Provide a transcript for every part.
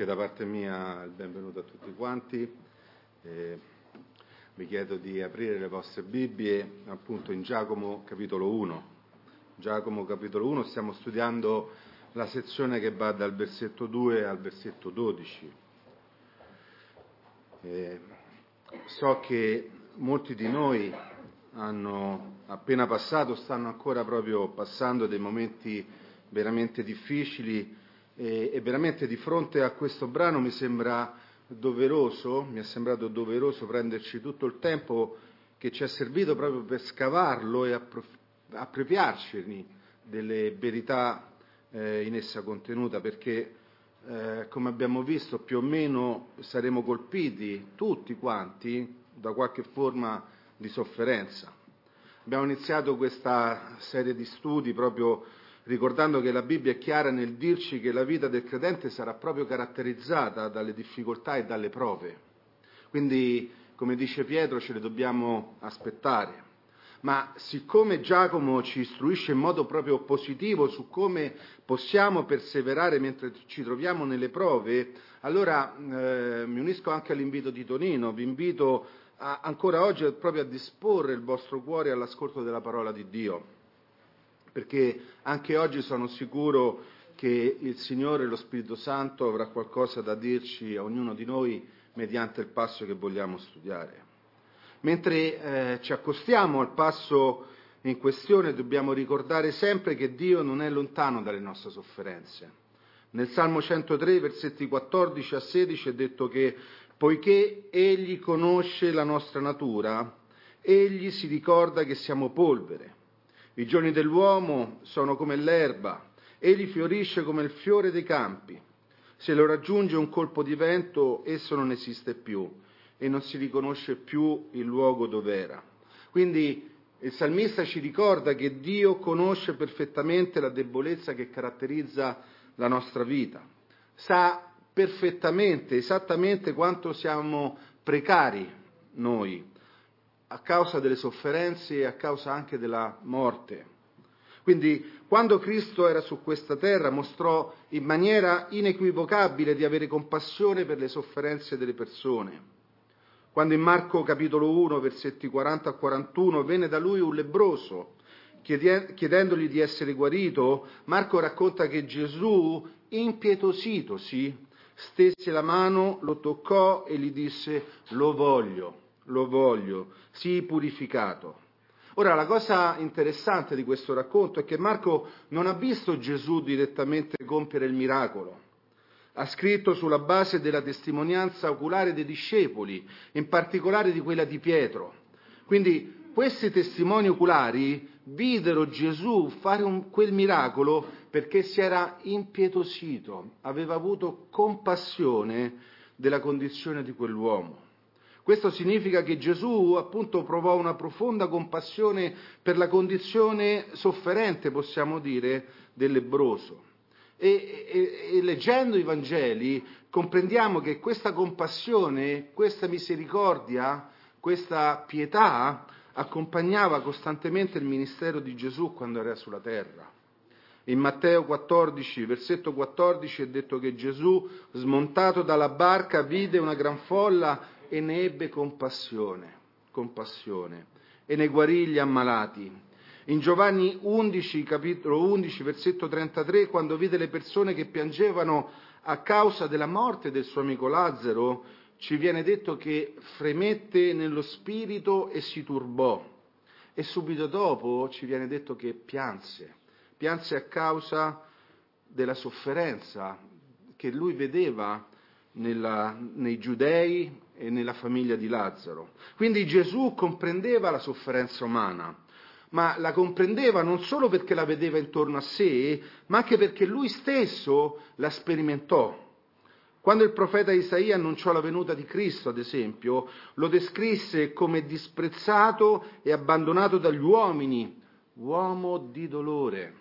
anche da parte mia il benvenuto a tutti quanti. Vi chiedo di aprire le vostre Bibbie appunto in Giacomo capitolo 1. Giacomo capitolo 1, stiamo studiando la sezione che va dal versetto 2 al versetto 12. So che molti di noi hanno appena passato, stanno ancora proprio passando dei momenti veramente difficili e veramente di fronte a questo brano mi è sembrato doveroso prenderci tutto il tempo che ci è servito proprio per scavarlo e appropriarcene delle verità in essa contenuta, perché come abbiamo visto più o meno saremo colpiti tutti quanti da qualche forma di sofferenza. Abbiamo iniziato questa serie di studi proprio ricordando che la Bibbia è chiara nel dirci che la vita del credente sarà proprio caratterizzata dalle difficoltà e dalle prove. Quindi, come dice Pietro, ce le dobbiamo aspettare. Ma siccome Giacomo ci istruisce in modo proprio positivo su come possiamo perseverare mentre ci troviamo nelle prove, allora mi unisco anche all'invito di Tonino, vi invito ancora oggi proprio a disporre il vostro cuore all'ascolto della parola di Dio, perché anche oggi sono sicuro che il Signore, lo Spirito Santo, avrà qualcosa da dirci a ognuno di noi mediante il passo che vogliamo studiare. Mentre ci accostiamo al passo in questione, dobbiamo ricordare sempre che Dio non è lontano dalle nostre sofferenze. Nel Salmo 103, versetti 14 a 16 è detto che poiché Egli conosce la nostra natura, Egli si ricorda che siamo polvere. I giorni dell'uomo sono come l'erba, egli fiorisce come il fiore dei campi. Se lo raggiunge un colpo di vento, esso non esiste più e non si riconosce più il luogo dov'era. Quindi il salmista ci ricorda che Dio conosce perfettamente la debolezza che caratterizza la nostra vita. Sa perfettamente, esattamente quanto siamo precari noi, a causa delle sofferenze e a causa anche della morte. Quindi, quando Cristo era su questa terra, mostrò in maniera inequivocabile di avere compassione per le sofferenze delle persone. Quando in Marco capitolo 1, versetti 40 a 41, venne da lui un lebbroso, chiedendogli di essere guarito, Marco racconta che Gesù, impietositosi, stese la mano, lo toccò e gli disse: lo voglio, sii purificato. Ora, la cosa interessante di questo racconto è che Marco non ha visto Gesù direttamente compiere il miracolo. Ha scritto sulla base della testimonianza oculare dei discepoli, in particolare di quella di Pietro. Quindi questi testimoni oculari videro Gesù fare quel miracolo perché si era impietosito, aveva avuto compassione della condizione di quell'uomo. Questo significa che Gesù appunto provò una profonda compassione per la condizione sofferente, possiamo dire, del lebbroso. E leggendo i Vangeli comprendiamo che questa compassione, questa misericordia, questa pietà accompagnava costantemente il ministero di Gesù quando era sulla terra. In Matteo 14, versetto 14 è detto che Gesù, smontato dalla barca, vide una gran folla e ne ebbe compassione, e ne guarì gli ammalati. In Giovanni 11, capitolo 11, versetto 33, quando vide le persone che piangevano a causa della morte del suo amico Lazzaro, ci viene detto che fremette nello spirito e si turbò. E subito dopo ci viene detto che pianse a causa della sofferenza che lui vedeva nei giudei e nella famiglia di Lazzaro. Quindi Gesù comprendeva la sofferenza umana, ma la comprendeva non solo perché la vedeva intorno a sé, ma anche perché lui stesso la sperimentò. Quando il profeta Isaia annunciò la venuta di Cristo, ad esempio, lo descrisse come disprezzato e abbandonato dagli uomini, uomo di dolore,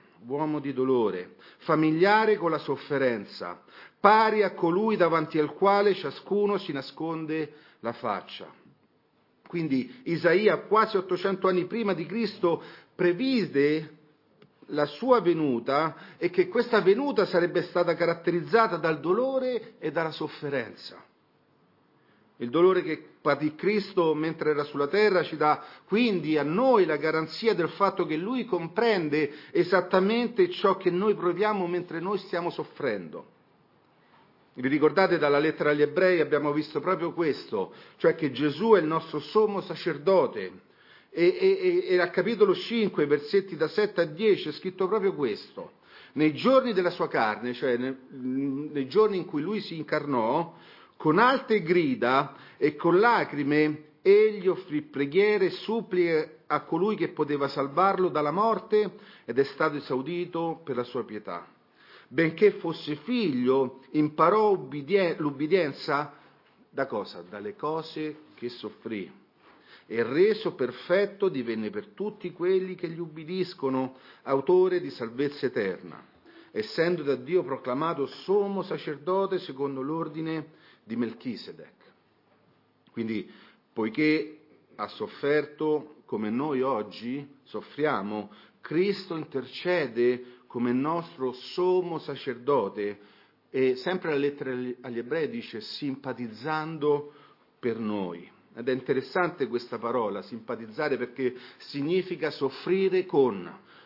familiare con la sofferenza, pari a colui davanti al quale ciascuno si nasconde la faccia. Quindi Isaia, quasi 800 anni prima di Cristo, previde la sua venuta e che questa venuta sarebbe stata caratterizzata dal dolore e dalla sofferenza. Il dolore che patì Cristo mentre era sulla terra ci dà quindi a noi la garanzia del fatto che Lui comprende esattamente ciò che noi proviamo mentre noi stiamo soffrendo. Vi ricordate dalla lettera agli Ebrei abbiamo visto proprio questo, cioè che Gesù è il nostro sommo sacerdote e al capitolo 5, versetti da 7 a 10 è scritto proprio questo. Nei giorni della sua carne, cioè nei giorni in cui Lui si incarnò, con alte grida e con lacrime egli offrì preghiere e suppliche a colui che poteva salvarlo dalla morte ed è stato esaudito per la sua pietà. Benché fosse figlio, imparò l'ubbidienza da cosa? Dalle cose che soffrì. E reso perfetto divenne per tutti quelli che gli ubbidiscono, autore di salvezza eterna, essendo da Dio proclamato sommo sacerdote secondo l'ordine di Melchisedec. Quindi, poiché ha sofferto come noi oggi soffriamo, Cristo intercede come nostro sommo sacerdote e sempre la lettera agli Ebrei dice simpatizzando per noi. Ed è interessante questa parola, simpatizzare, perché significa soffrire con.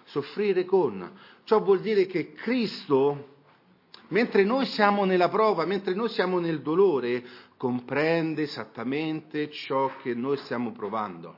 Ciò vuol dire che Cristo, mentre noi siamo nella prova, mentre noi siamo nel dolore, comprende esattamente ciò che noi stiamo provando.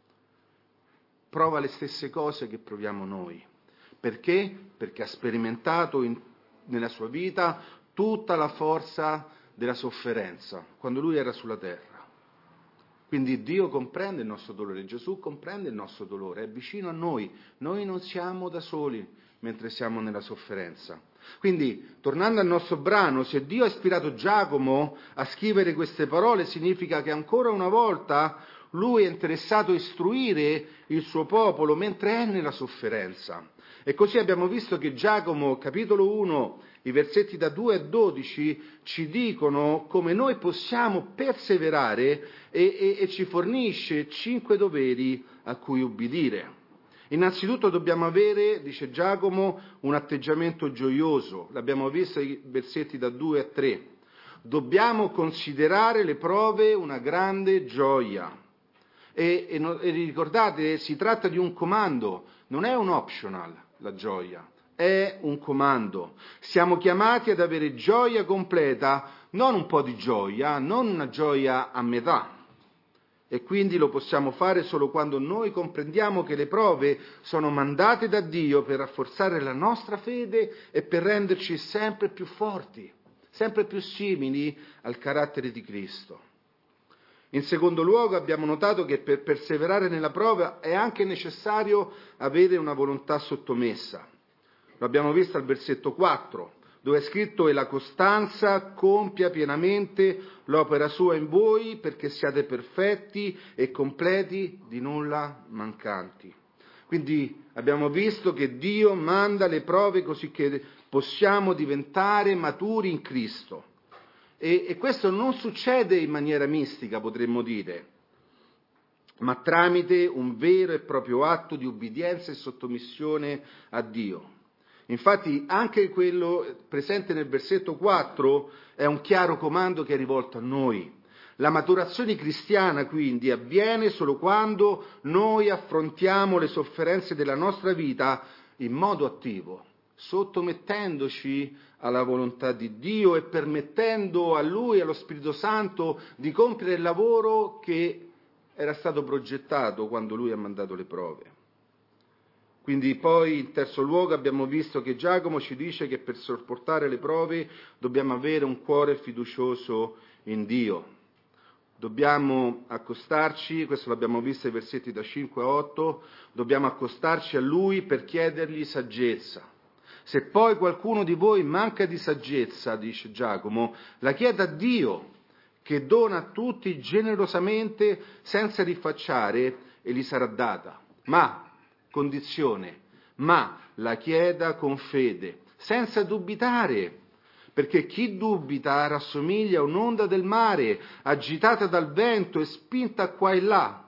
Prova le stesse cose che proviamo noi. Perché? Perché ha sperimentato nella sua vita tutta la forza della sofferenza, quando Lui era sulla terra. Quindi Dio comprende il nostro dolore, Gesù comprende il nostro dolore, è vicino a noi non siamo da soli mentre siamo nella sofferenza. Quindi, tornando al nostro brano, se Dio ha ispirato Giacomo a scrivere queste parole, significa che ancora una volta Lui è interessato a istruire il suo popolo mentre è nella sofferenza. E così abbiamo visto che Giacomo, capitolo 1, i versetti da 2 a 12, ci dicono come noi possiamo perseverare e ci fornisce 5 doveri a cui ubbidire. Innanzitutto dobbiamo avere, dice Giacomo, un atteggiamento gioioso. L'abbiamo visto nei versetti da 2 a 3. Dobbiamo considerare le prove una grande gioia. E ricordate, si tratta di un comando, non è un optional la gioia, è un comando. Siamo chiamati ad avere gioia completa, non un po' di gioia, non una gioia a metà. E quindi lo possiamo fare solo quando noi comprendiamo che le prove sono mandate da Dio per rafforzare la nostra fede e per renderci sempre più forti, sempre più simili al carattere di Cristo. In secondo luogo abbiamo notato che per perseverare nella prova è anche necessario avere una volontà sottomessa. Lo abbiamo visto al versetto 4, dove è scritto: «E la costanza compia pienamente l'opera sua in voi, perché siate perfetti e completi, di nulla mancanti». Quindi abbiamo visto che Dio manda le prove così che possiamo diventare maturi in Cristo. E questo non succede in maniera mistica, potremmo dire, ma tramite un vero e proprio atto di ubbidienza e sottomissione a Dio. Infatti anche quello presente nel versetto 4 è un chiaro comando che è rivolto a noi. La maturazione cristiana quindi avviene solo quando noi affrontiamo le sofferenze della nostra vita in modo attivo, sottomettendoci alla volontà di Dio e permettendo a Lui e allo Spirito Santo di compiere il lavoro che era stato progettato quando Lui ha mandato le prove. Quindi poi, in terzo luogo, abbiamo visto che Giacomo ci dice che per sopportare le prove dobbiamo avere un cuore fiducioso in Dio. Dobbiamo accostarci, questo l'abbiamo visto ai versetti da 5 a 8, dobbiamo accostarci a Lui per chiedergli saggezza. Se poi qualcuno di voi manca di saggezza, dice Giacomo, la chieda a Dio, che dona a tutti generosamente, senza rifacciare, e gli sarà data. Ma, condizione, ma la chieda con fede, senza dubitare, perché chi dubita rassomiglia a un'onda del mare, agitata dal vento e spinta qua e là.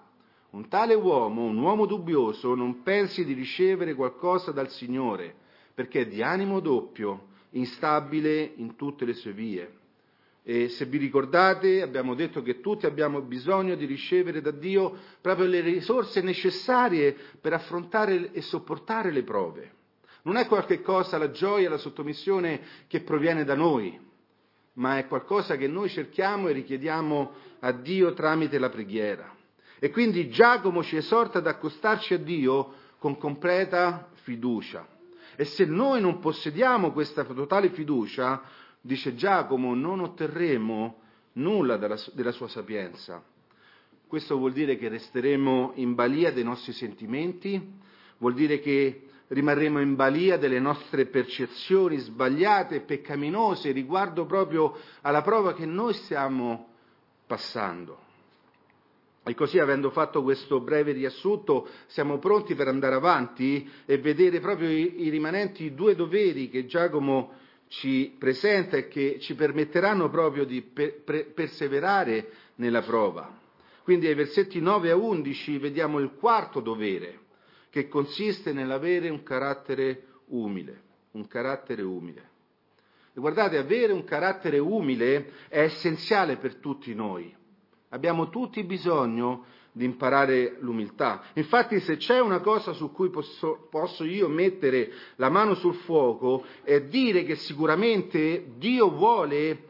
Un tale uomo, un uomo dubbioso, non pensi di ricevere qualcosa dal Signore, perché è di animo doppio, instabile in tutte le sue vie. E se vi ricordate, abbiamo detto che tutti abbiamo bisogno di ricevere da Dio proprio le risorse necessarie per affrontare e sopportare le prove. Non è qualche cosa, la gioia, la sottomissione che proviene da noi, ma è qualcosa che noi cerchiamo e richiediamo a Dio tramite la preghiera. E quindi Giacomo ci esorta ad accostarci a Dio con completa fiducia. E se noi non possediamo questa totale fiducia, dice Giacomo, non otterremo nulla della sua sapienza. Questo vuol dire che resteremo in balia dei nostri sentimenti, vuol dire che rimarremo in balia delle nostre percezioni sbagliate e peccaminose riguardo proprio alla prova che noi stiamo passando. E così, avendo fatto questo breve riassunto, siamo pronti per andare avanti e vedere proprio i rimanenti due doveri che Giacomo ci presenta e che ci permetteranno proprio di perseverare nella prova. Quindi ai versetti 9 a 11 vediamo il quarto dovere, che consiste nell'avere un carattere umile, un carattere umile. E guardate, avere un carattere umile è essenziale per tutti noi. Abbiamo tutti bisogno di imparare l'umiltà. Infatti, se c'è una cosa su cui posso io mettere la mano sul fuoco, è dire che sicuramente Dio vuole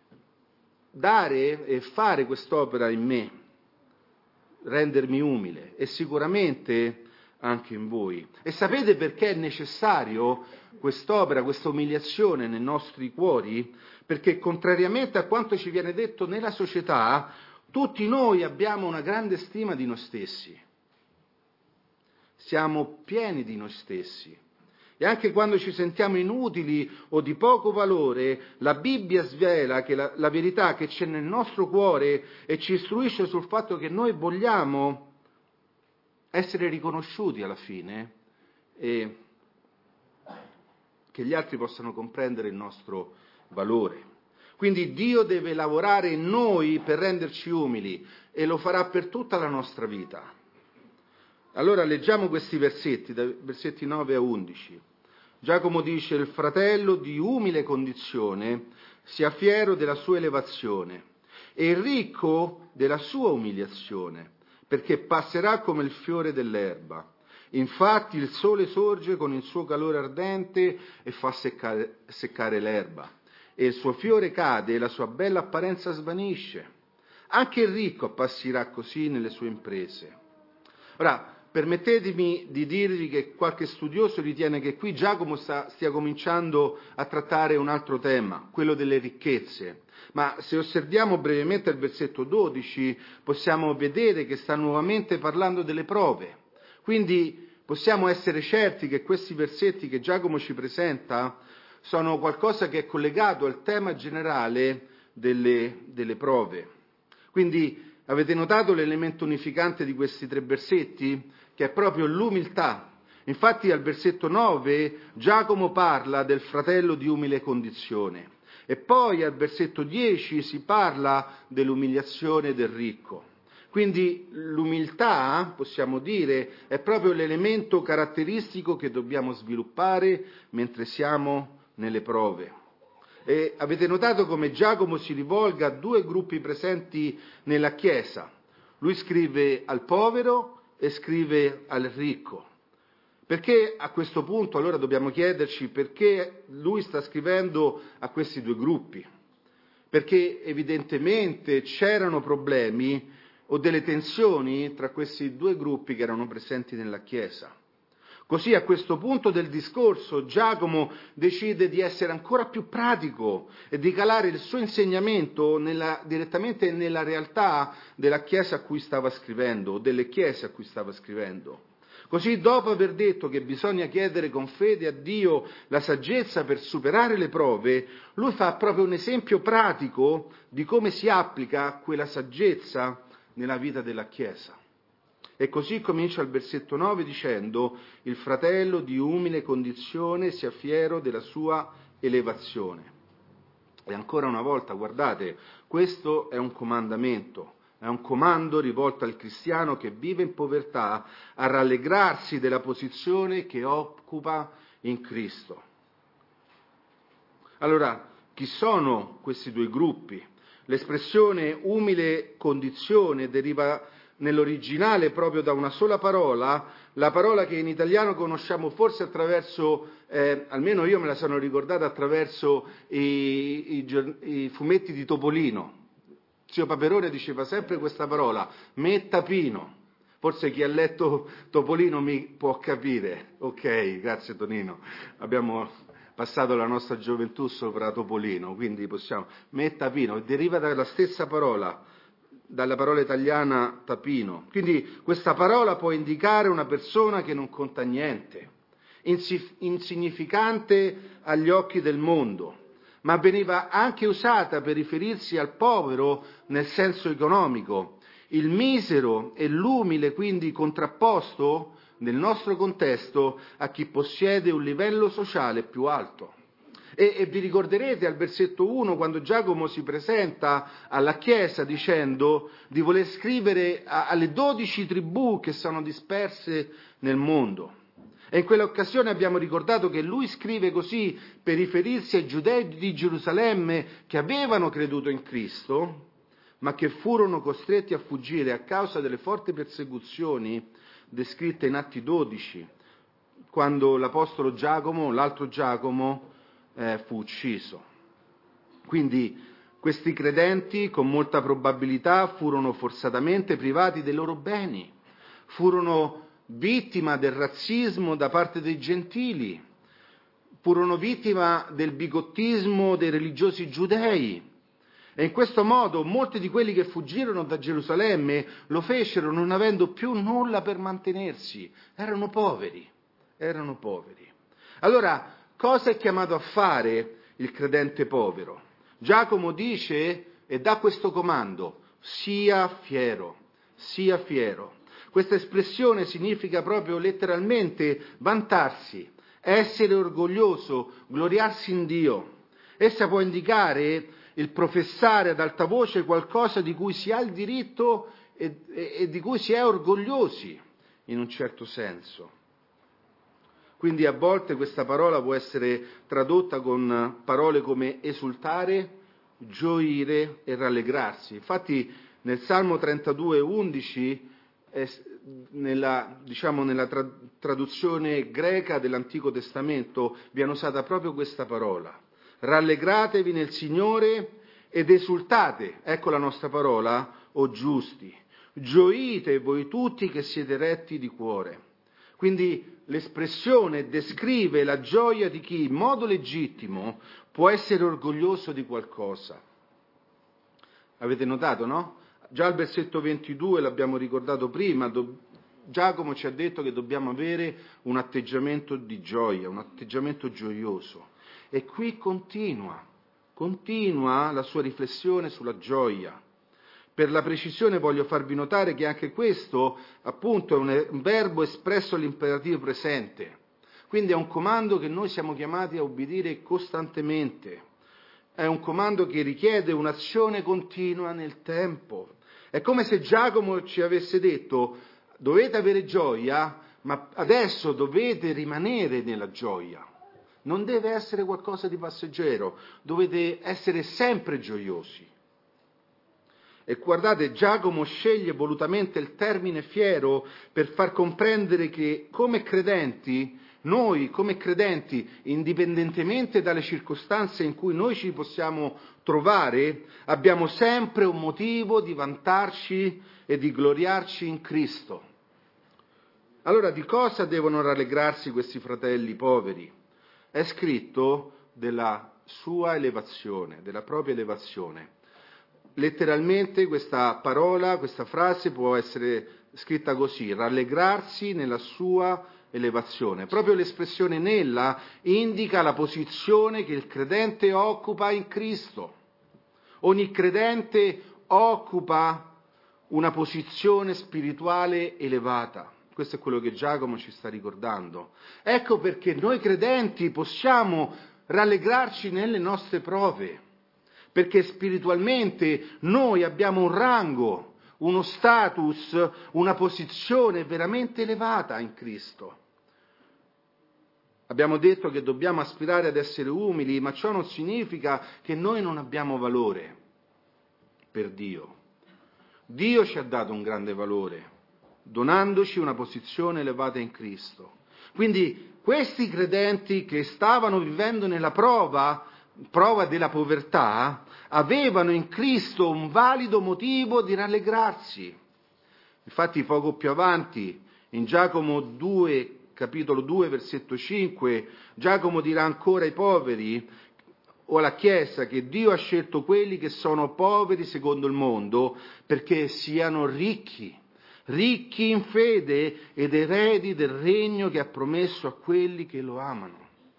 dare e fare quest'opera in me, rendermi umile, e sicuramente anche in voi. E sapete perché è necessario quest'opera, questa umiliazione nei nostri cuori? Perché contrariamente a quanto ci viene detto nella società, tutti noi abbiamo una grande stima di noi stessi. Siamo pieni di noi stessi. E anche quando ci sentiamo inutili o di poco valore, la Bibbia svela che la verità che c'è nel nostro cuore e ci istruisce sul fatto che noi vogliamo essere riconosciuti alla fine e che gli altri possano comprendere il nostro valore. Quindi Dio deve lavorare in noi per renderci umili e lo farà per tutta la nostra vita. Allora leggiamo questi versetti, dai versetti 9 a 11. Giacomo dice: il fratello di umile condizione sia fiero della sua elevazione e il ricco della sua umiliazione, perché passerà come il fiore dell'erba. Infatti il sole sorge con il suo calore ardente e fa seccare l'erba, e il suo fiore cade e la sua bella apparenza svanisce. Anche il ricco appassirà così nelle sue imprese. Ora, permettetemi di dirvi che qualche studioso ritiene che qui Giacomo stia cominciando a trattare un altro tema, quello delle ricchezze. Ma se osserviamo brevemente il versetto 12, possiamo vedere che sta nuovamente parlando delle prove. Quindi possiamo essere certi che questi versetti che Giacomo ci presenta sono qualcosa che è collegato al tema generale delle prove. Quindi avete notato l'elemento unificante di questi tre versetti? Che è proprio l'umiltà. Infatti al versetto 9 Giacomo parla del fratello di umile condizione e poi al versetto 10 si parla dell'umiliazione del ricco. Quindi l'umiltà, possiamo dire, è proprio l'elemento caratteristico che dobbiamo sviluppare mentre siamo nelle prove. E avete notato come Giacomo si rivolga a due gruppi presenti nella Chiesa. Lui scrive al povero e scrive al ricco. Perché a questo punto allora dobbiamo chiederci perché lui sta scrivendo a questi due gruppi? Perché evidentemente c'erano problemi o delle tensioni tra questi due gruppi che erano presenti nella Chiesa. Così a questo punto del discorso Giacomo decide di essere ancora più pratico e di calare il suo insegnamento direttamente nella realtà della Chiesa a cui stava scrivendo, o delle Chiese a cui stava scrivendo. Così dopo aver detto che bisogna chiedere con fede a Dio la saggezza per superare le prove, lui fa proprio un esempio pratico di come si applica quella saggezza nella vita della Chiesa. E così comincia il versetto 9 dicendo: il fratello di umile condizione sia fiero della sua elevazione. E ancora una volta, guardate, questo è un comandamento. È un comando rivolto al cristiano che vive in povertà a rallegrarsi della posizione che occupa in Cristo. Allora, chi sono questi due gruppi? L'espressione umile condizione deriva nell'originale proprio da una sola parola, la parola che in italiano conosciamo forse attraverso, almeno io me la sono ricordata attraverso i fumetti di Topolino. Zio Paperone diceva sempre questa parola, mettapino. Forse chi ha letto Topolino mi può capire. Ok, grazie Tonino. Abbiamo passato la nostra gioventù sopra Topolino, quindi possiamo. Mettapino, deriva dalla stessa parola, dalla parola italiana tapino. Quindi questa parola può indicare una persona che non conta niente, insignificante agli occhi del mondo, ma veniva anche usata per riferirsi al povero nel senso economico. Il misero e l'umile quindi contrapposto nel nostro contesto a chi possiede un livello sociale più alto. E vi ricorderete al versetto 1 quando Giacomo si presenta alla Chiesa dicendo di voler scrivere alle 12 tribù che sono disperse nel mondo. E in quell'occasione abbiamo ricordato che lui scrive così per riferirsi ai giudei di Gerusalemme che avevano creduto in Cristo, ma che furono costretti a fuggire a causa delle forti persecuzioni descritte in Atti 12, quando l'apostolo Giacomo, l'altro Giacomo, fu ucciso. Quindi questi credenti con molta probabilità furono forzatamente privati dei loro beni, furono vittima del razzismo da parte dei gentili, furono vittima del bigottismo dei religiosi giudei. E in questo modo molti di quelli che fuggirono da Gerusalemme lo fecero non avendo più nulla per mantenersi, erano poveri. Allora, cosa è chiamato a fare il credente povero? Giacomo dice e dà questo comando, sia fiero. Questa espressione significa proprio letteralmente vantarsi, essere orgoglioso, gloriarsi in Dio. Essa può indicare il professare ad alta voce qualcosa di cui si ha il diritto e di cui si è orgogliosi, in un certo senso. Quindi a volte questa parola può essere tradotta con parole come esultare, gioire e rallegrarsi. Infatti nel Salmo 32:11, nella traduzione greca dell'Antico Testamento, viene usata proprio questa parola. Rallegratevi nel Signore ed esultate, ecco la nostra parola, o giusti. Gioite voi tutti che siete retti di cuore. Quindi l'espressione descrive la gioia di chi in modo legittimo può essere orgoglioso di qualcosa. Avete notato, no? Già al versetto 22 l'abbiamo ricordato prima, Giacomo ci ha detto che dobbiamo avere un atteggiamento di gioia, un atteggiamento gioioso. E qui continua la sua riflessione sulla gioia. Per la precisione voglio farvi notare che anche questo, appunto, è un verbo espresso all'imperativo presente. Quindi è un comando che noi siamo chiamati a obbedire costantemente. È un comando che richiede un'azione continua nel tempo. È come se Giacomo ci avesse detto: dovete avere gioia, ma adesso dovete rimanere nella gioia. Non deve essere qualcosa di passeggero, dovete essere sempre gioiosi. E guardate, Giacomo sceglie volutamente il termine fiero per far comprendere che come credenti, noi come credenti, indipendentemente dalle circostanze in cui noi ci possiamo trovare, abbiamo sempre un motivo di vantarci e di gloriarci in Cristo. Allora di cosa devono rallegrarsi questi fratelli poveri? È scritto della sua elevazione, della propria elevazione. Letteralmente questa parola, questa frase può essere scritta così: rallegrarsi nella sua elevazione. Proprio l'espressione nella indica la posizione che il credente occupa in Cristo. Ogni credente occupa una posizione spirituale elevata. Questo è quello che Giacomo ci sta ricordando. Ecco perché noi credenti possiamo rallegrarci nelle nostre prove, perché spiritualmente noi abbiamo un rango, uno status, una posizione veramente elevata in Cristo. Abbiamo detto che dobbiamo aspirare ad essere umili, ma ciò non significa che noi non abbiamo valore per Dio. Dio ci ha dato un grande valore, donandoci una posizione elevata in Cristo. Quindi questi credenti che stavano vivendo nella prova della povertà, avevano in Cristo un valido motivo di rallegrarsi. Infatti poco più avanti, in Giacomo 2, capitolo 2, versetto 5, Giacomo dirà ancora ai poveri o alla Chiesa che Dio ha scelto quelli che sono poveri secondo il mondo perché siano ricchi in fede ed eredi del regno che ha promesso a quelli che lo amano.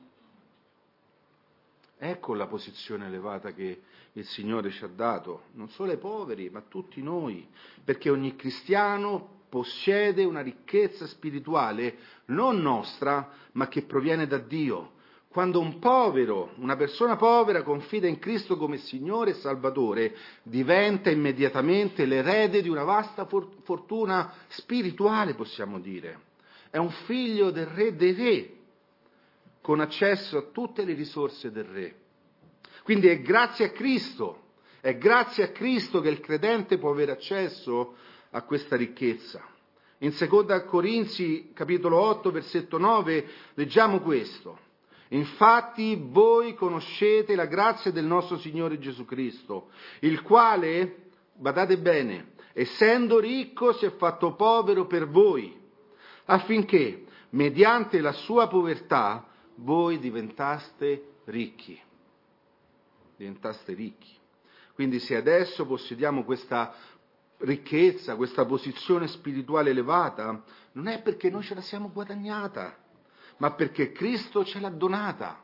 Ecco la posizione elevata che il Signore ci ha dato, non solo ai poveri, ma a tutti noi, perché ogni cristiano possiede una ricchezza spirituale non nostra, ma che proviene da Dio. Quando un povero, una persona povera confida in Cristo come Signore e Salvatore, diventa immediatamente l'erede di una vasta fortuna spirituale, possiamo dire. È un figlio del Re dei Re, con accesso a tutte le risorse del Re. Quindi è grazie a Cristo che il credente può avere accesso a questa ricchezza. In 2 Corinzi, capitolo 8, versetto 9, leggiamo questo. Infatti voi conoscete la grazia del nostro Signore Gesù Cristo, il quale, badate bene, essendo ricco si è fatto povero per voi, affinché, mediante la sua povertà, voi diventaste ricchi. Quindi se adesso possediamo questa ricchezza, questa posizione spirituale elevata, non è perché noi ce la siamo guadagnata, ma perché Cristo ce l'ha donata.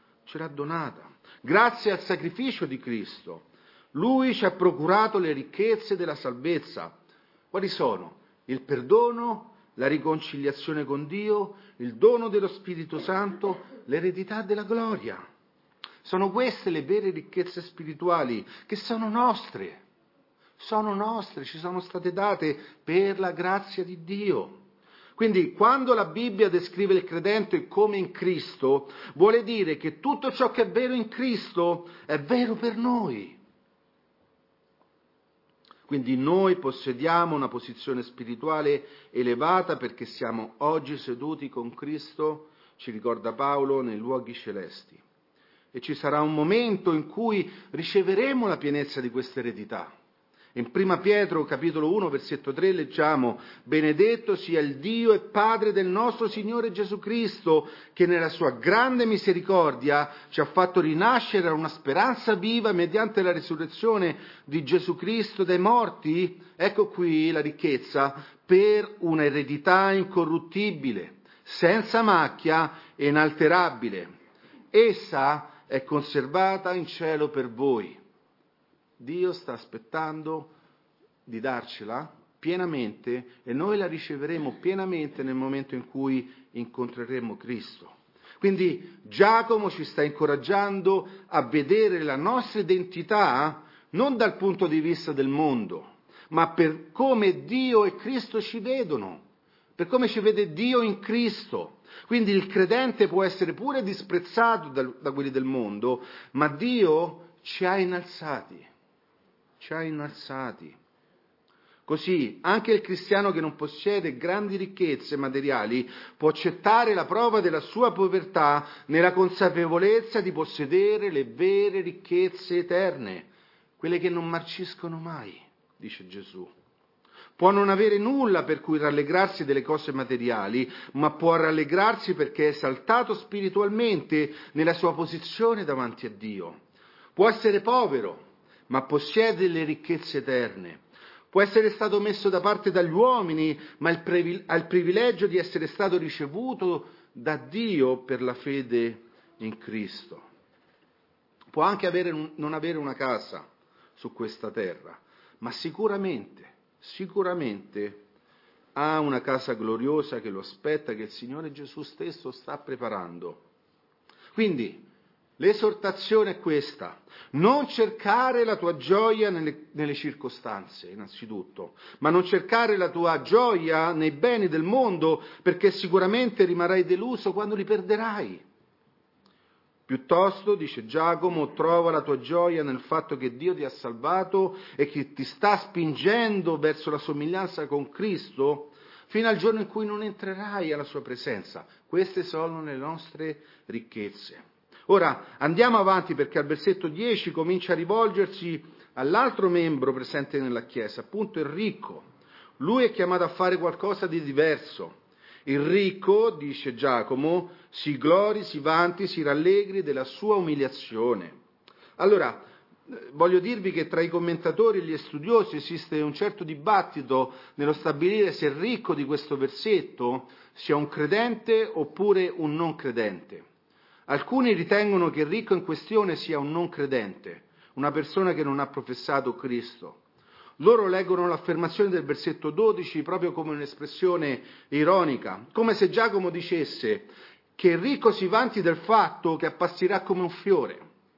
Grazie al sacrificio di Cristo, Lui ci ha procurato le ricchezze della salvezza. Quali sono? Il perdono, la riconciliazione con Dio, il dono dello Spirito Santo, l'eredità della gloria. Sono queste le vere ricchezze spirituali che sono nostre, ci sono state date per la grazia di Dio. Quindi quando la Bibbia descrive il credente come in Cristo, vuole dire che tutto ciò che è vero in Cristo è vero per noi. Quindi noi possediamo una posizione spirituale elevata perché siamo oggi seduti con Cristo, ci ricorda Paolo, nei luoghi celesti. E ci sarà un momento in cui riceveremo la pienezza di questa eredità. In 1 Pietro, capitolo 1, versetto 3, leggiamo: benedetto sia il Dio e Padre del nostro Signore Gesù Cristo, che nella sua grande misericordia ci ha fatto rinascere a una speranza viva mediante la risurrezione di Gesù Cristo dai morti. Ecco qui la ricchezza, per un'eredità incorruttibile, senza macchia e inalterabile. Essa è conservata in cielo per voi. Dio sta aspettando di darcela pienamente e noi la riceveremo pienamente nel momento in cui incontreremo Cristo. Quindi Giacomo ci sta incoraggiando a vedere la nostra identità non dal punto di vista del mondo, ma per come Dio e Cristo ci vedono, per come ci vede Dio in Cristo. Quindi il credente può essere pure disprezzato da quelli del mondo, ma Dio ci ha innalzati. Così anche il cristiano che non possiede grandi ricchezze materiali può accettare la prova della sua povertà nella consapevolezza di possedere le vere ricchezze eterne, quelle che non marciscono mai, dice Gesù. Può non avere nulla per cui rallegrarsi delle cose materiali, ma può rallegrarsi perché è esaltato spiritualmente nella sua posizione davanti a Dio. Può essere povero, ma possiede le ricchezze eterne. Può essere stato messo da parte dagli uomini, ma ha il privilegio di essere stato ricevuto da Dio per la fede in Cristo. Può anche non avere una casa su questa terra, ma sicuramente ha una casa gloriosa che lo aspetta, che il Signore Gesù stesso sta preparando. Quindi L'esortazione è questa: non cercare la tua gioia nelle circostanze, innanzitutto, ma non cercare la tua gioia nei beni del mondo, perché sicuramente rimarrai deluso quando li perderai. Piuttosto, dice Giacomo, trova la tua gioia nel fatto che Dio ti ha salvato e che ti sta spingendo verso la somiglianza con Cristo fino al giorno in cui non entrerai alla sua presenza. Queste sono le nostre ricchezze. Ora andiamo avanti, perché al versetto 10 comincia a rivolgersi all'altro membro presente nella Chiesa, appunto il ricco. Lui è chiamato a fare qualcosa di diverso. Il ricco, dice Giacomo, si glori, si vanti, si rallegri della sua umiliazione. Allora, voglio dirvi che tra i commentatori e gli studiosi esiste un certo dibattito nello stabilire se il ricco di questo versetto sia un credente oppure un non credente. Alcuni ritengono che il ricco in questione sia un non credente, una persona che non ha professato Cristo. Loro leggono l'affermazione del versetto 12 proprio come un'espressione ironica, come se Giacomo dicesse che il ricco si vanti del fatto che appassirà come un fiore.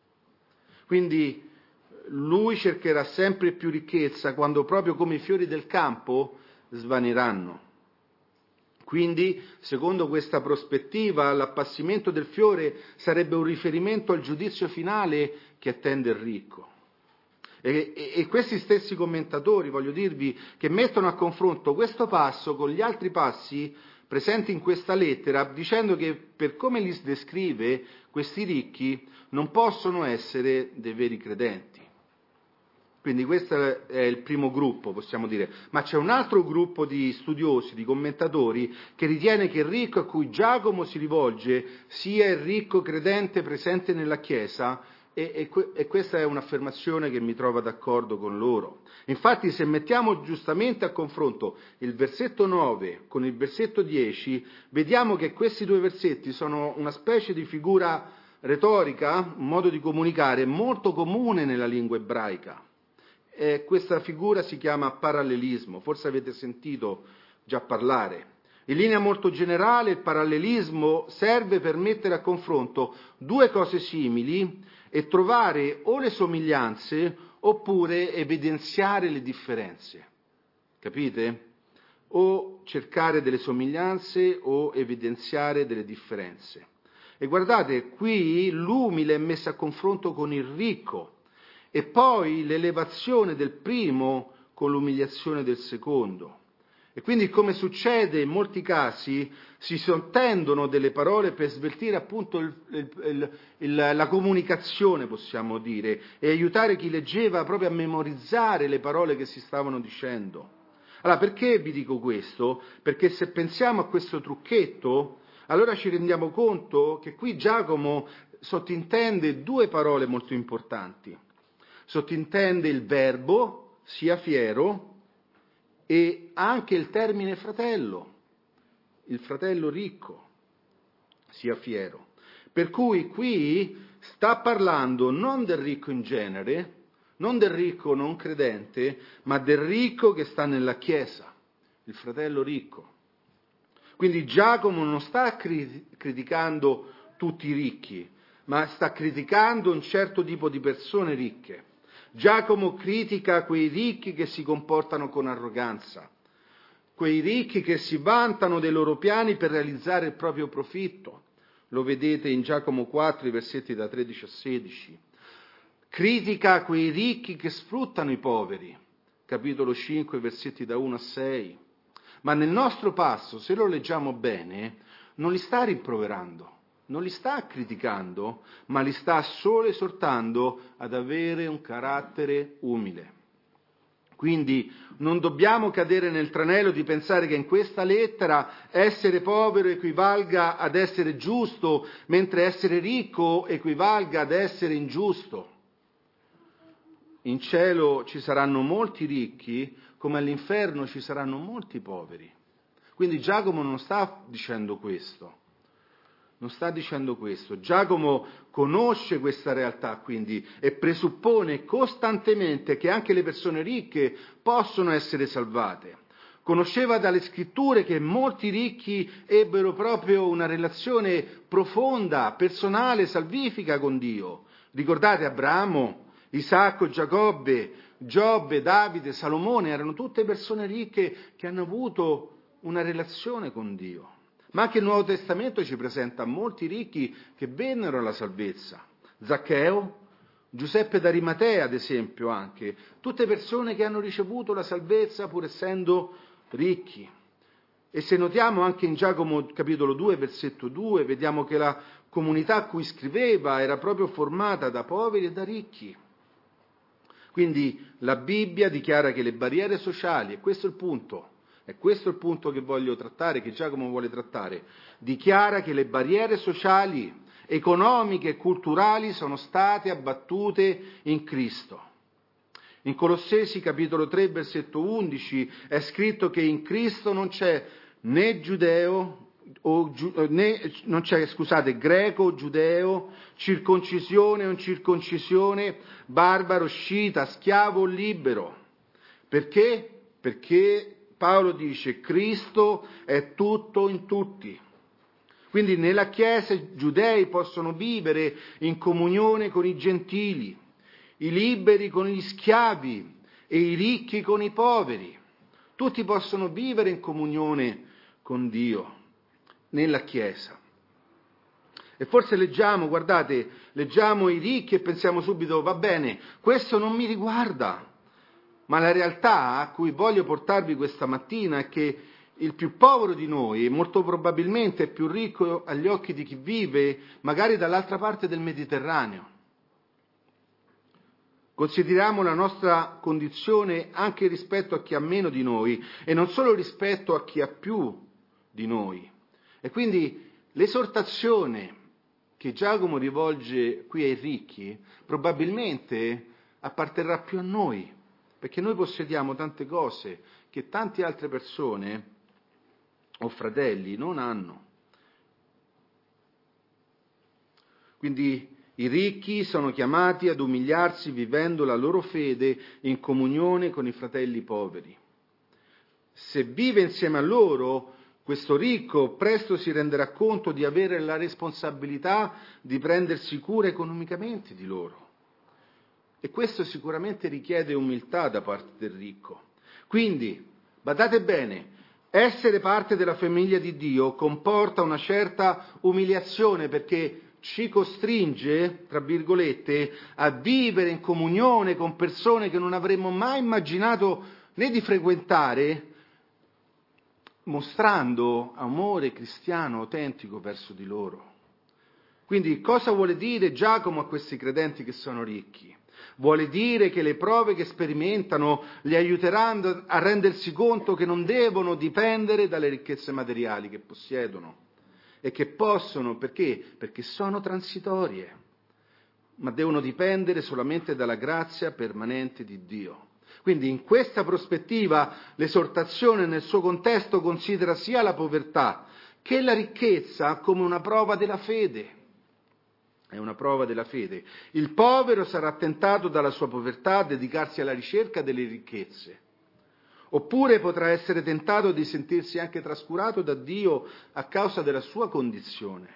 Quindi lui cercherà sempre più ricchezza quando proprio come i fiori del campo svaniranno. Quindi, secondo questa prospettiva, l'appassimento del fiore sarebbe un riferimento al giudizio finale che attende il ricco. E questi stessi commentatori, voglio dirvi, che mettono a confronto questo passo con gli altri passi presenti in questa lettera, dicendo che per come li descrive, questi ricchi non possono essere dei veri credenti. Quindi questo è il primo gruppo, possiamo dire. Ma c'è un altro gruppo di studiosi, di commentatori, che ritiene che il ricco a cui Giacomo si rivolge sia il ricco credente presente nella Chiesa, e questa è un'affermazione che mi trova d'accordo con loro. Infatti, se mettiamo giustamente a confronto il versetto 9 con il versetto 10, vediamo che questi due versetti sono una specie di figura retorica, un modo di comunicare molto comune nella lingua ebraica. Questa figura si chiama parallelismo, forse avete sentito già parlare. In linea molto generale, il parallelismo serve per mettere a confronto due cose simili e trovare o le somiglianze oppure evidenziare le differenze. Capite? O cercare delle somiglianze o evidenziare delle differenze. E guardate, qui l'umile è messo a confronto con il ricco e poi l'elevazione del primo con l'umiliazione del secondo. E quindi, come succede in molti casi, si sottendono delle parole per sveltire appunto la comunicazione, possiamo dire, e aiutare chi leggeva proprio a memorizzare le parole che si stavano dicendo. Allora, perché vi dico questo? Perché se pensiamo a questo trucchetto, allora ci rendiamo conto che qui Giacomo sottintende due parole molto importanti. Sottintende il verbo, sia fiero, e anche il termine fratello, il fratello ricco, sia fiero. Per cui qui sta parlando non del ricco in genere, non del ricco non credente, ma del ricco che sta nella Chiesa, il fratello ricco. Quindi Giacomo non sta criticando tutti i ricchi, ma sta criticando un certo tipo di persone ricche. Giacomo critica quei ricchi che si comportano con arroganza, quei ricchi che si vantano dei loro piani per realizzare il proprio profitto. Lo vedete in Giacomo 4, i versetti da 13 a 16. Critica quei ricchi che sfruttano i poveri, capitolo 5, versetti da 1 a 6. Ma nel nostro passo, se lo leggiamo bene, non li sta rimproverando. Non li sta criticando, ma li sta solo esortando ad avere un carattere umile. Quindi non dobbiamo cadere nel tranello di pensare che in questa lettera essere povero equivalga ad essere giusto, mentre essere ricco equivalga ad essere ingiusto. In cielo ci saranno molti ricchi, come all'inferno ci saranno molti poveri. Quindi Giacomo non sta dicendo questo. Non sta dicendo questo. Giacomo conosce questa realtà, quindi, e presuppone costantemente che anche le persone ricche possono essere salvate. Conosceva dalle scritture che molti ricchi ebbero proprio una relazione profonda, personale, salvifica con Dio. Ricordate Abramo, Isacco, Giacobbe, Giobbe, Davide, Salomone, erano tutte persone ricche che hanno avuto una relazione con Dio. Ma anche il Nuovo Testamento ci presenta molti ricchi che vennero alla salvezza. Zaccheo, Giuseppe d'Arimatea, ad esempio, anche. Tutte persone che hanno ricevuto la salvezza pur essendo ricchi. E se notiamo anche in Giacomo capitolo 2, versetto 2, vediamo che la comunità a cui scriveva era proprio formata da poveri e da ricchi. Quindi la Bibbia dichiara che le barriere sociali, e questo è il punto che voglio trattare, che Giacomo vuole trattare, dichiara che le barriere sociali, economiche e culturali sono state abbattute in Cristo. In Colossesi capitolo 3 versetto 11 è scritto che in Cristo non c'è né giudeo greco o giudeo, circoncisione o incirconcisione, barbaro, scita, schiavo o libero. Perché? Perché Paolo dice Cristo è tutto in tutti. Quindi nella Chiesa i giudei possono vivere in comunione con i gentili, i liberi con gli schiavi e i ricchi con i poveri. Tutti possono vivere in comunione con Dio nella Chiesa. E forse leggiamo i ricchi e pensiamo subito, va bene, questo non mi riguarda. Ma la realtà a cui voglio portarvi questa mattina è che il più povero di noi molto probabilmente è più ricco agli occhi di chi vive magari dall'altra parte del Mediterraneo. Consideriamo la nostra condizione anche rispetto a chi ha meno di noi e non solo rispetto a chi ha più di noi. E quindi l'esortazione che Giacomo rivolge qui ai ricchi probabilmente apparterrà più a noi, perché noi possediamo tante cose che tante altre persone o fratelli non hanno. Quindi i ricchi sono chiamati ad umiliarsi vivendo la loro fede in comunione con i fratelli poveri. Se vive insieme a loro, questo ricco presto si renderà conto di avere la responsabilità di prendersi cura economicamente di loro. E questo sicuramente richiede umiltà da parte del ricco. Quindi, badate bene, essere parte della famiglia di Dio comporta una certa umiliazione perché ci costringe, tra virgolette, a vivere in comunione con persone che non avremmo mai immaginato né di frequentare, mostrando amore cristiano autentico verso di loro. Quindi cosa vuole dire Giacomo a questi credenti che sono ricchi? Vuole dire che le prove che sperimentano li aiuteranno a rendersi conto che non devono dipendere dalle ricchezze materiali che possiedono e che possono, perché? Perché sono transitorie, ma devono dipendere solamente dalla grazia permanente di Dio. Quindi in questa prospettiva l'esortazione nel suo contesto considera sia la povertà che la ricchezza come una prova della fede. È una prova della fede. Il povero sarà tentato dalla sua povertà a dedicarsi alla ricerca delle ricchezze. Oppure potrà essere tentato di sentirsi anche trascurato da Dio a causa della sua condizione.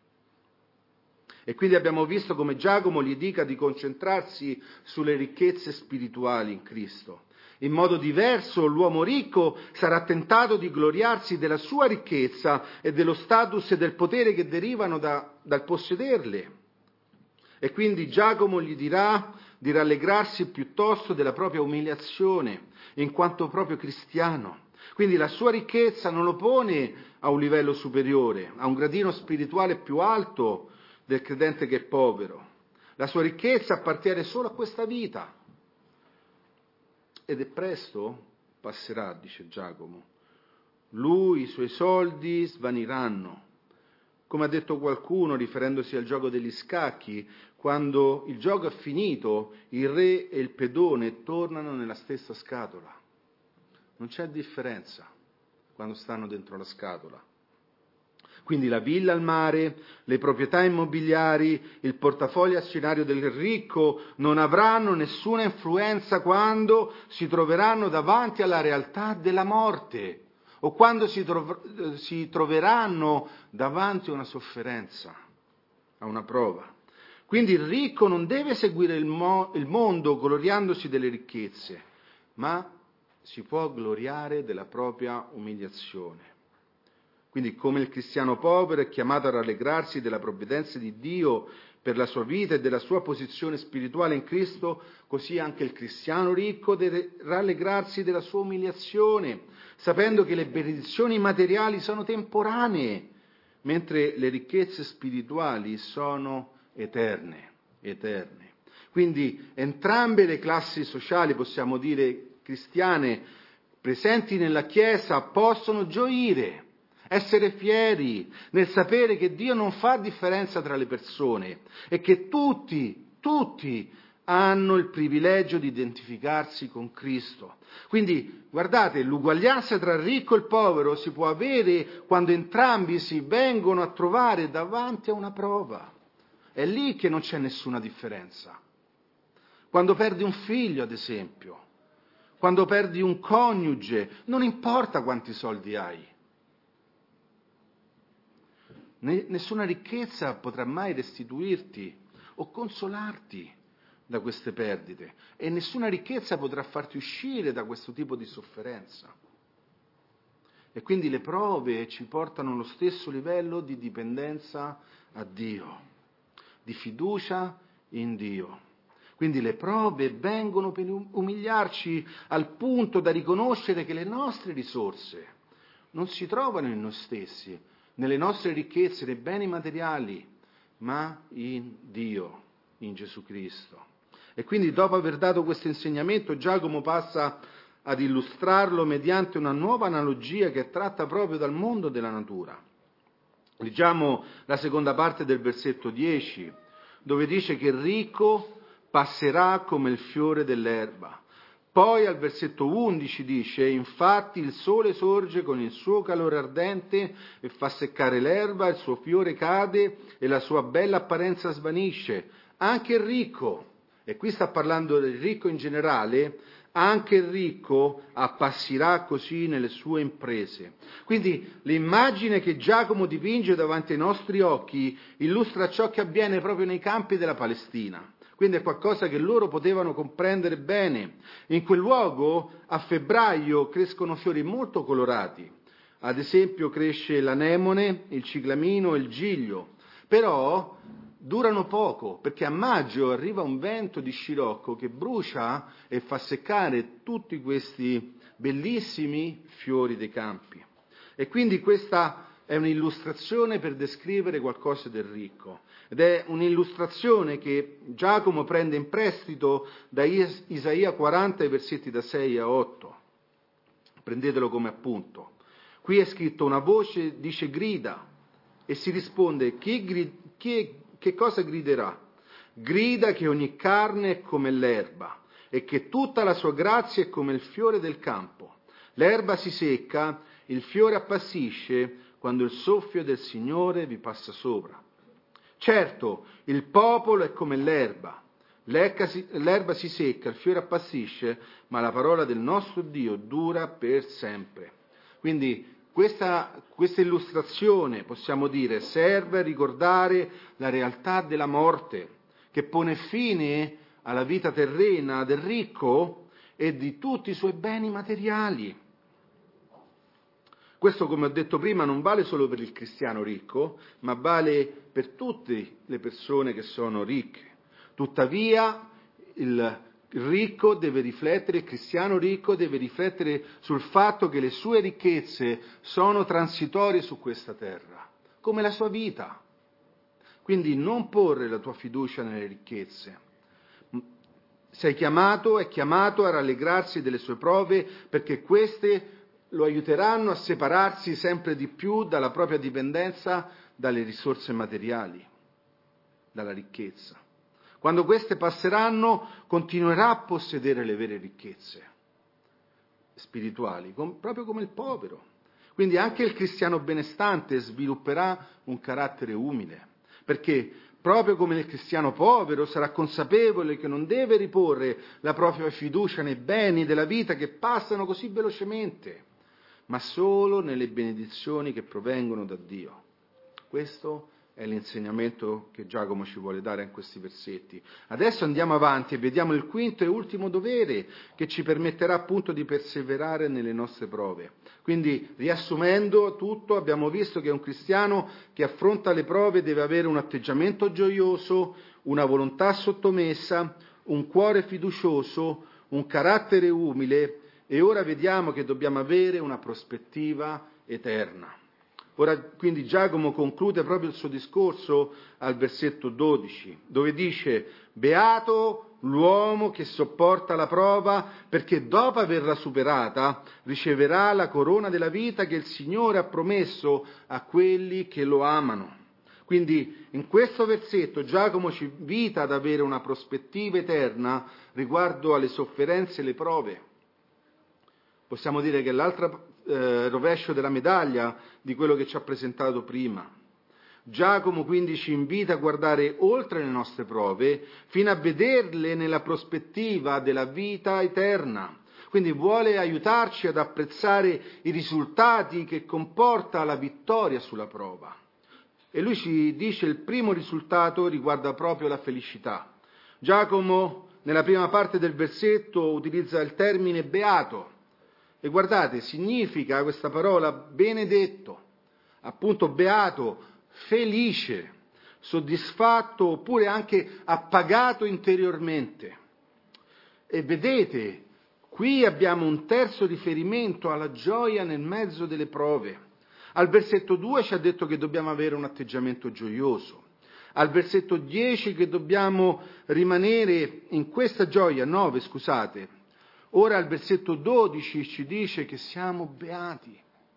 E quindi abbiamo visto come Giacomo gli dica di concentrarsi sulle ricchezze spirituali in Cristo. In modo diverso l'uomo ricco sarà tentato di gloriarsi della sua ricchezza e dello status e del potere che derivano dal possederle. E quindi Giacomo gli dirà di rallegrarsi piuttosto della propria umiliazione, in quanto proprio cristiano. Quindi la sua ricchezza non lo pone a un livello superiore, a un gradino spirituale più alto del credente che è povero. La sua ricchezza appartiene solo a questa vita. Ed è presto passerà, dice Giacomo. Lui, i suoi soldi svaniranno. Come ha detto qualcuno, riferendosi al gioco degli scacchi, quando il gioco è finito, il re e il pedone tornano nella stessa scatola. Non c'è differenza quando stanno dentro la scatola. Quindi la villa al mare, le proprietà immobiliari, il portafoglio azionario del ricco non avranno nessuna influenza quando si troveranno davanti alla realtà della morte o quando si troveranno davanti a una sofferenza, a una prova. Quindi il ricco non deve seguire il mondo gloriandosi delle ricchezze, ma si può gloriare della propria umiliazione. Quindi come il cristiano povero è chiamato a rallegrarsi della provvidenza di Dio per la sua vita e della sua posizione spirituale in Cristo, così anche il cristiano ricco deve rallegrarsi della sua umiliazione, sapendo che le benedizioni materiali sono temporanee, mentre le ricchezze spirituali sono eterne. Quindi entrambe le classi sociali, possiamo dire cristiane, presenti nella Chiesa, possono gioire, essere fieri nel sapere che Dio non fa differenza tra le persone e che tutti hanno il privilegio di identificarsi con Cristo. Quindi, guardate, l'uguaglianza tra il ricco e il povero si può avere quando entrambi si vengono a trovare davanti a una prova. È lì che non c'è nessuna differenza. Quando perdi un figlio, ad esempio, quando perdi un coniuge, non importa quanti soldi hai. Nessuna ricchezza potrà mai restituirti o consolarti da queste perdite e nessuna ricchezza potrà farti uscire da questo tipo di sofferenza. E quindi le prove ci portano allo stesso livello di dipendenza a Dio, di fiducia in Dio. Quindi le prove vengono per umiliarci al punto da riconoscere che le nostre risorse non si trovano in noi stessi, nelle nostre ricchezze, nei beni materiali, ma in Dio, in Gesù Cristo. E quindi dopo aver dato questo insegnamento, Giacomo passa ad illustrarlo mediante una nuova analogia che tratta proprio dal mondo della natura. Leggiamo la seconda parte del versetto 10, dove dice che il ricco passerà come il fiore dell'erba. Poi al versetto 11 dice: infatti il sole sorge con il suo calore ardente e fa seccare l'erba, il suo fiore cade e la sua bella apparenza svanisce. Anche il ricco, e qui sta parlando del ricco in generale, anche il ricco appassirà così nelle sue imprese. Quindi l'immagine che Giacomo dipinge davanti ai nostri occhi illustra ciò che avviene proprio nei campi della Palestina. Quindi è qualcosa che loro potevano comprendere bene. In quel luogo a febbraio crescono fiori molto colorati. Ad esempio cresce l'anemone, il ciclamino e il giglio. Però durano poco, perché a maggio arriva un vento di scirocco che brucia e fa seccare tutti questi bellissimi fiori dei campi. E quindi questa è un'illustrazione per descrivere qualcosa del ricco. Ed è un'illustrazione che Giacomo prende in prestito da Isaia 40, versetti da 6 a 8. Prendetelo come appunto. Qui è scritto: una voce dice grida, e si risponde: che cosa griderà? Grida che ogni carne è come l'erba e che tutta la sua grazia è come il fiore del campo. L'erba si secca, il fiore appassisce quando il soffio del Signore vi passa sopra. Certo, il popolo è come l'erba si secca, il fiore appassisce, ma la parola del nostro Dio dura per sempre. Quindi questa illustrazione, possiamo dire, serve a ricordare la realtà della morte, che pone fine alla vita terrena del ricco e di tutti i suoi beni materiali. Questo, come ho detto prima, non vale solo per il cristiano ricco, ma vale per tutte le persone che sono ricche. Tuttavia, il cristiano ricco deve riflettere sul fatto che le sue ricchezze sono transitorie su questa terra, come la sua vita. Quindi non porre la tua fiducia nelle ricchezze. È chiamato a rallegrarsi delle sue prove, perché queste lo aiuteranno a separarsi sempre di più dalla propria dipendenza dalle risorse materiali, dalla ricchezza. Quando queste passeranno, continuerà a possedere le vere ricchezze spirituali, proprio come il povero. Quindi anche il cristiano benestante svilupperà un carattere umile, perché proprio come il cristiano povero sarà consapevole che non deve riporre la propria fiducia nei beni della vita che passano così velocemente, ma solo nelle benedizioni che provengono da Dio. Questo è l'insegnamento che Giacomo ci vuole dare in questi versetti. Adesso andiamo avanti e vediamo il quinto e ultimo dovere che ci permetterà appunto di perseverare nelle nostre prove. Quindi, riassumendo tutto, abbiamo visto che un cristiano che affronta le prove deve avere un atteggiamento gioioso, una volontà sottomessa, un cuore fiducioso, un carattere umile, e ora vediamo che dobbiamo avere una prospettiva eterna. Ora, quindi, Giacomo conclude proprio il suo discorso al versetto 12, dove dice: beato l'uomo che sopporta la prova, perché dopo averla superata riceverà la corona della vita che il Signore ha promesso a quelli che lo amano. Quindi in questo versetto Giacomo ci invita ad avere una prospettiva eterna riguardo alle sofferenze e le prove. Possiamo dire che l'altro rovescio della medaglia di quello che ci ha presentato prima. Giacomo quindi ci invita a guardare oltre le nostre prove fino a vederle nella prospettiva della vita eterna. Quindi vuole aiutarci ad apprezzare i risultati che comporta la vittoria sulla prova. E lui ci dice il primo risultato riguarda proprio la felicità. Giacomo nella prima parte del versetto utilizza il termine beato. E guardate, significa questa parola benedetto, appunto beato, felice, soddisfatto oppure anche appagato interiormente. E vedete, qui abbiamo un terzo riferimento alla gioia nel mezzo delle prove. Al versetto 2 ci ha detto che dobbiamo avere un atteggiamento gioioso. Al versetto 10 che dobbiamo rimanere in questa gioia, 9 scusate. Ora al versetto 12 ci dice che siamo beati,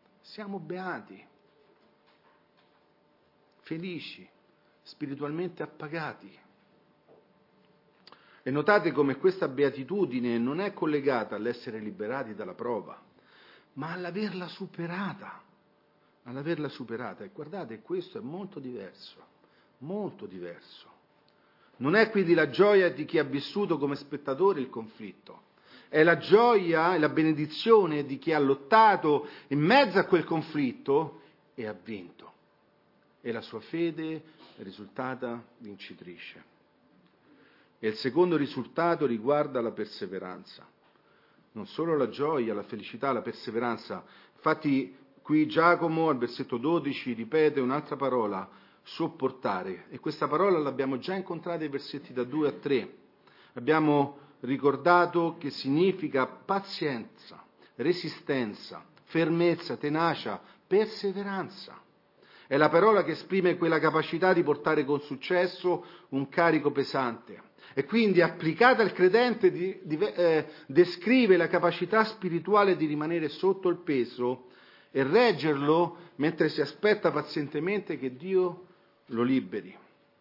felici, spiritualmente appagati. E notate come questa beatitudine non è collegata all'essere liberati dalla prova, ma all'averla superata. E guardate, questo è molto diverso. Non è quindi la gioia di chi ha vissuto come spettatore il conflitto. È la gioia e la benedizione di chi ha lottato in mezzo a quel conflitto e ha vinto. E la sua fede è risultata vincitrice. E il secondo risultato riguarda la perseveranza. Non solo la gioia, la felicità, la perseveranza. Infatti qui Giacomo al versetto 12 ripete un'altra parola, sopportare. E questa parola l'abbiamo già incontrata nei versetti da 2 a 3. Abbiamo ricordato che significa pazienza, resistenza, fermezza, tenacia, perseveranza. È la parola che esprime quella capacità di portare con successo un carico pesante. E quindi applicata al credente descrive la capacità spirituale di rimanere sotto il peso e reggerlo mentre si aspetta pazientemente che Dio lo liberi.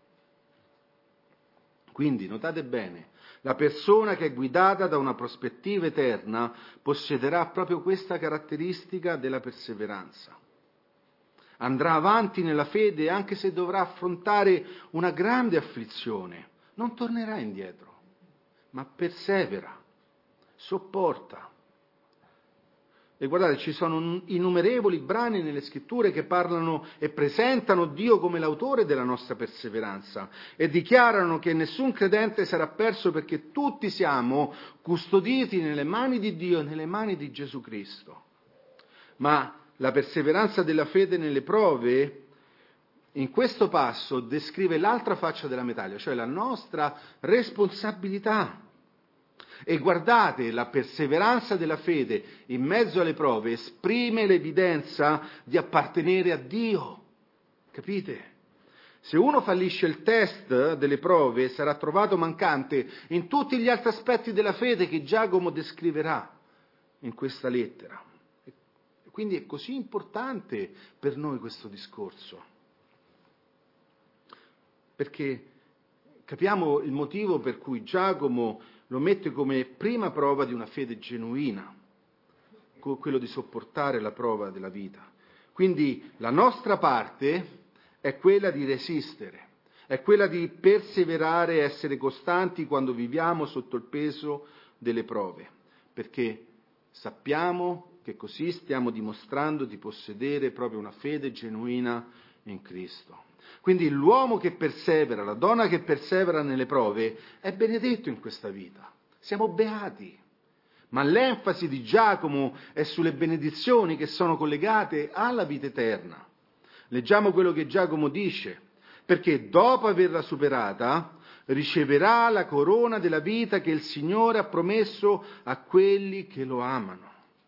Quindi, notate bene, la persona che è guidata da una prospettiva eterna possederà proprio questa caratteristica della perseveranza. Andrà avanti nella fede anche se dovrà affrontare una grande afflizione. Non tornerà indietro, ma persevera, sopporta. E guardate, ci sono innumerevoli brani nelle scritture che parlano e presentano Dio come l'autore della nostra perseveranza e dichiarano che nessun credente sarà perso perché tutti siamo custoditi nelle mani di Dio e nelle mani di Gesù Cristo. Ma la perseveranza della fede nelle prove, in questo passo, descrive l'altra faccia della medaglia, cioè la nostra responsabilità. E guardate, la perseveranza della fede in mezzo alle prove esprime l'evidenza di appartenere a Dio. Capite? Se uno fallisce il test delle prove sarà trovato mancante in tutti gli altri aspetti della fede che Giacomo descriverà in questa lettera. Quindi è così importante per noi questo discorso, perché capiamo il motivo per cui Giacomo lo mette come prima prova di una fede genuina. quello di sopportare la prova della vita. Quindi la nostra parte è quella di resistere, è quella di perseverare e essere costanti quando viviamo sotto il peso delle prove, perché sappiamo che così stiamo dimostrando di possedere proprio una fede genuina in Cristo. Quindi l'uomo che persevera, la donna che persevera nelle prove è benedetto in questa vita. Siamo beati. Ma l'enfasi di Giacomo è sulle benedizioni che sono collegate alla vita eterna. Leggiamo quello che Giacomo dice, perché dopo averla superata riceverà la corona della vita che il Signore ha promesso a quelli che lo amano.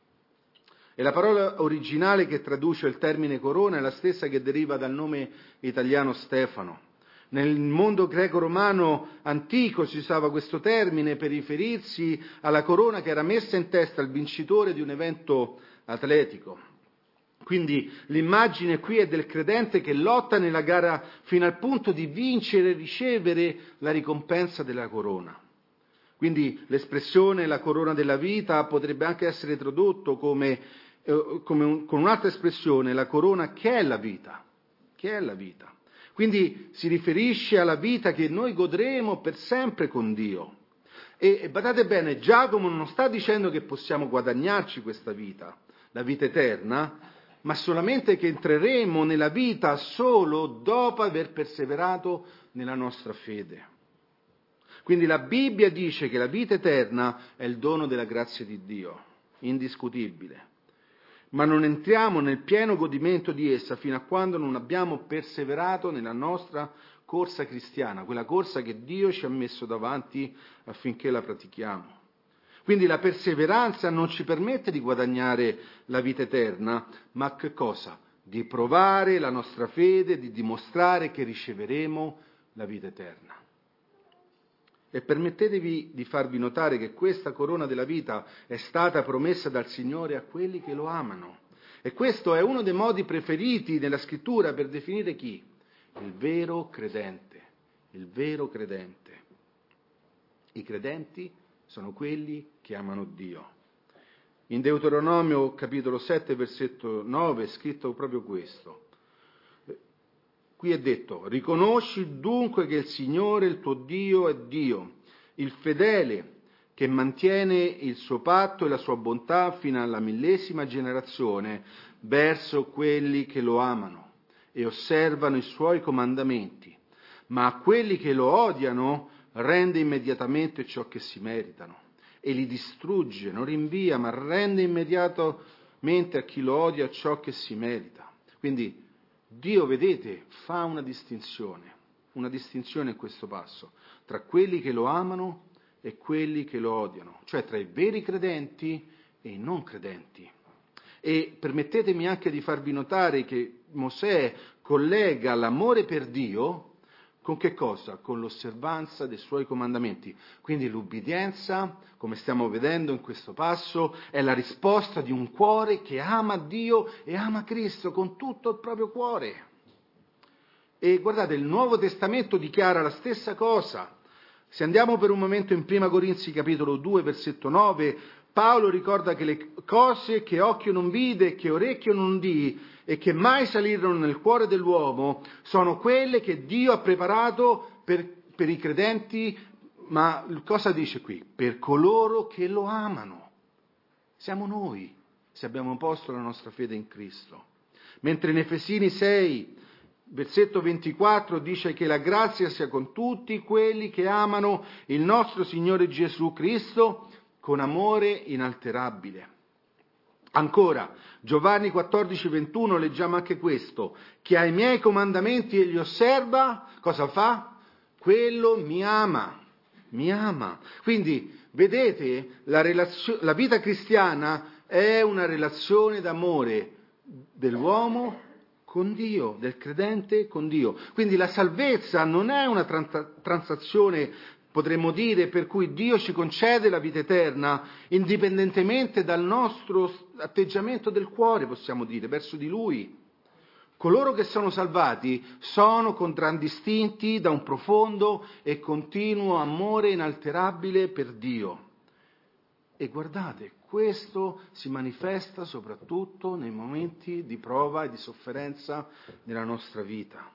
E la parola originale che traduce il termine corona è la stessa che deriva dal nome italiano Stefano. Nel mondo greco-romano antico si usava questo termine per riferirsi alla corona che era messa in testa al vincitore di un evento atletico. Quindi l'immagine qui è del credente che lotta nella gara fino al punto di vincere e ricevere la ricompensa della corona. Quindi l'espressione la corona della vita potrebbe anche essere tradotto con un'altra espressione, la corona che è la vita, che è la vita. Quindi si riferisce alla vita che noi godremo per sempre con Dio. E badate bene, Giacomo non sta dicendo che possiamo guadagnarci questa vita, la vita eterna, ma solamente che entreremo nella vita solo dopo aver perseverato nella nostra fede. Quindi la Bibbia dice che la vita eterna è il dono della grazia di Dio, indiscutibile. Ma non entriamo nel pieno godimento di essa fino a quando non abbiamo perseverato nella nostra corsa cristiana, quella corsa che Dio ci ha messo davanti affinché la pratichiamo. Quindi la perseveranza non ci permette di guadagnare la vita eterna, ma che cosa? Di provare la nostra fede, di dimostrare che riceveremo la vita eterna. E permettetevi di farvi notare che questa corona della vita è stata promessa dal Signore a quelli che lo amano. E questo è uno dei modi preferiti nella Scrittura per definire chi? Il vero credente. Il vero credente. I credenti sono quelli che amano Dio. In Deuteronomio capitolo 7 versetto 9 è scritto proprio questo. Qui è detto: riconosci dunque che il Signore, il tuo Dio, è Dio, il fedele, che mantiene il suo patto e la sua bontà fino alla 1000ª generazione verso quelli che lo amano e osservano i suoi comandamenti, ma a quelli che lo odiano rende immediatamente ciò che si meritano e li distrugge, non rinvia, ma rende immediatamente a chi lo odia ciò che si merita. Quindi Dio, vedete, fa una distinzione in questo passo, tra quelli che lo amano e quelli che lo odiano, cioè tra i veri credenti e i non credenti. E permettetemi anche di farvi notare che Mosè collega l'amore per Dio con che cosa? Con l'osservanza dei suoi comandamenti. Quindi l'ubbidienza, come stiamo vedendo in questo passo, è la risposta di un cuore che ama Dio e ama Cristo con tutto il proprio cuore. E guardate, il Nuovo Testamento dichiara la stessa cosa. Se andiamo per un momento in Prima Corinzi capitolo 2 versetto 9, Paolo ricorda che le cose che occhio non vide, che orecchio non udì e che mai salirono nel cuore dell'uomo sono quelle che Dio ha preparato per i credenti, ma cosa dice qui? Per coloro che lo amano. Siamo noi, se abbiamo posto la nostra fede in Cristo. Mentre in Efesini 6, versetto 24 dice che la grazia sia con tutti quelli che amano il nostro Signore Gesù Cristo con amore inalterabile. Ancora, Giovanni 14:21 leggiamo anche questo: chi ha i miei comandamenti e li osserva, cosa fa? Quello mi ama. Quindi, vedete, la vita cristiana è una relazione d'amore dell'uomo con Dio, del credente con Dio. Quindi la salvezza non è una transazione, potremmo dire, per cui Dio ci concede la vita eterna indipendentemente dal nostro atteggiamento del cuore, possiamo dire, verso di Lui. Coloro che sono salvati sono contraddistinti da un profondo e continuo amore inalterabile per Dio. E guardate, questo si manifesta soprattutto nei momenti di prova e di sofferenza nella nostra vita.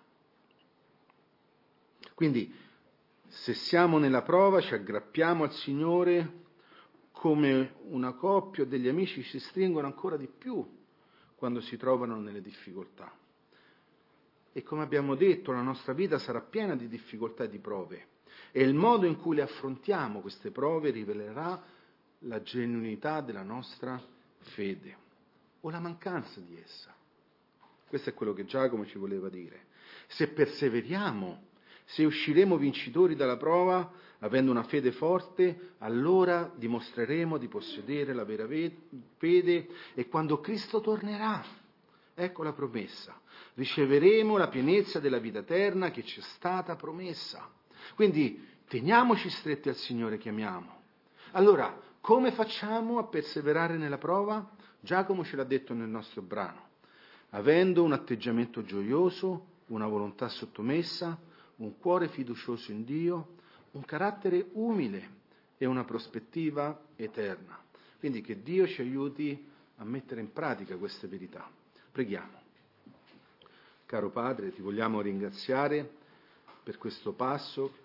Quindi, se siamo nella prova, ci aggrappiamo al Signore come una coppia o degli amici si stringono ancora di più quando si trovano nelle difficoltà. E come abbiamo detto, la nostra vita sarà piena di difficoltà e di prove. E il modo in cui le affrontiamo queste prove rivelerà la genuinità della nostra fede o la mancanza di essa. Questo è quello che Giacomo ci voleva dire. Se perseveriamo, se usciremo vincitori dalla prova, avendo una fede forte, allora dimostreremo di possedere la vera fede e quando Cristo tornerà, ecco la promessa, riceveremo la pienezza della vita eterna che ci è stata promessa. Quindi teniamoci stretti al Signore che amiamo. Allora, come facciamo a perseverare nella prova? Giacomo ce l'ha detto nel nostro brano. Avendo un atteggiamento gioioso, una volontà sottomessa, un cuore fiducioso in Dio, un carattere umile e una prospettiva eterna. Quindi che Dio ci aiuti a mettere in pratica queste verità. Preghiamo. Caro Padre, ti vogliamo ringraziare per questo passo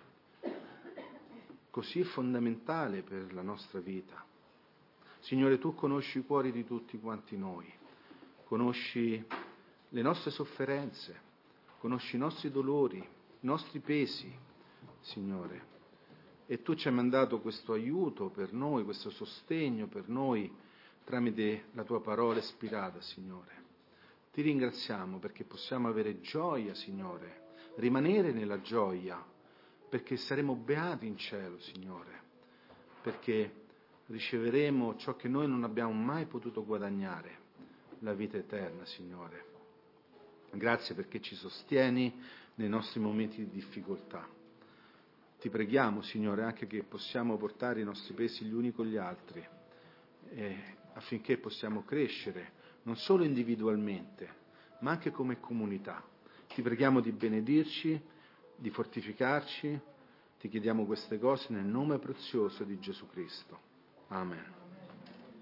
così fondamentale per la nostra vita. Signore, tu conosci i cuori di tutti quanti noi, conosci le nostre sofferenze, conosci i nostri dolori, i nostri pesi, Signore. E tu ci hai mandato questo aiuto per noi, questo sostegno per noi tramite la tua parola ispirata, Signore. Ti ringraziamo perché possiamo avere gioia, Signore, rimanere nella gioia, perché saremo beati in cielo, Signore, perché riceveremo ciò che noi non abbiamo mai potuto guadagnare, la vita eterna, Signore. Grazie perché ci sostieni nei nostri momenti di difficoltà. Ti preghiamo, Signore, anche che possiamo portare i nostri pesi gli uni con gli altri, affinché possiamo crescere, non solo individualmente, ma anche come comunità. Ti preghiamo di benedirci, di fortificarci, ti chiediamo queste cose nel nome prezioso di Gesù Cristo. Amen.